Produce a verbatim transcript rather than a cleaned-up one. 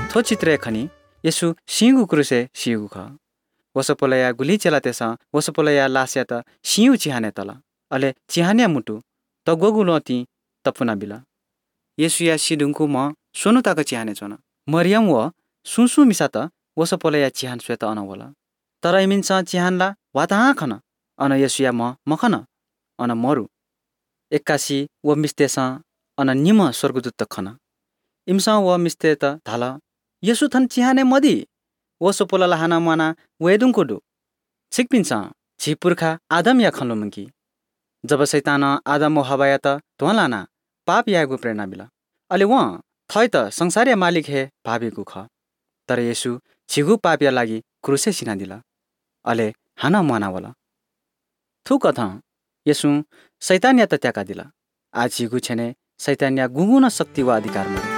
थो चित्र खनी यसु सिंहु क्रुसे सिंहु ख वसपोलया गुली चला तेसा वसपोलया लास्या त सिंहु चिहाने तल अले चिहान्या मुटु त गोगुलोती तपुना बिला यसु या सिदुङको म सोनु ताक चिहाने छोन मरियम व सुसु मिसा त वसपोलया चिहान स्वेत अन होला तर इमिनसा चिहानला वाता खन अन यसु या म मखन अन मरु एक्कासी व मिस्तेसा अन निम स्वर्गदूत खन इमसा व मिस्ते त धाल यसु थन चिहाने मदी वसपोला लहाना मना वेदुङको डु सिकपिन्सा झिपुर्खा आदम या खन्लो मंकी जब सैतान आदम व हवाया त ध्वलाना पाप यागु प्रेरणा बिला अले व थै त संसारिया मालिक हे भाबेगु ख तर यसु छिगु पाप या लागि क्रुसे सिना दिला अले हाना मना वला थु कथा यसु सैतान या त त्याका दिला आ छिगु छेने सैतान या गुगुन शक्ति व अधिकार मरे